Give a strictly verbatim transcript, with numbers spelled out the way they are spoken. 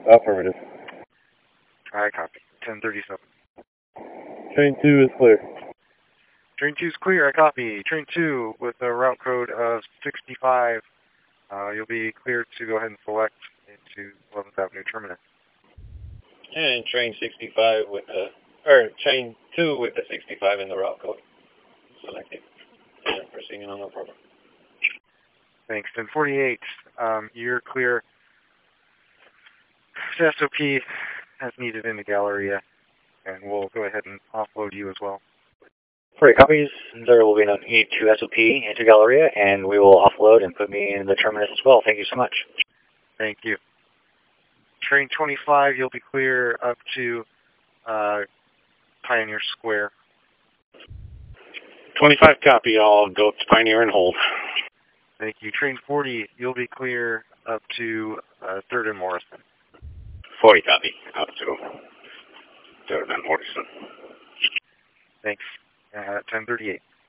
Affirmative. I copy. ten thirty-seven. Train two is clear. Train two is clear. I copy. Train two with a route code of sixty-five. Uh, you'll be cleared to go ahead and select into eleventh Avenue Terminus. And train sixty-five with the, or train two with the sixty-five in the route code selected. And proceeding on the program. Thanks. ten forty-eight, um, you're clear to S O P as needed in the Galleria, and we'll go ahead and offload you as well. forty copies. There will be no need to S O P into Galleria, and we will offload and put me in the terminus as well. Thank you so much. Thank you. Train twenty-five, you'll be clear up to uh, Pioneer Square. twenty-five copy. I'll go to Pioneer and hold. Thank you. Train forty, you'll be clear up to uh, third and Morrison. forty copy. Up to third and Morrison. Thanks. Uh, ten thirty-eight.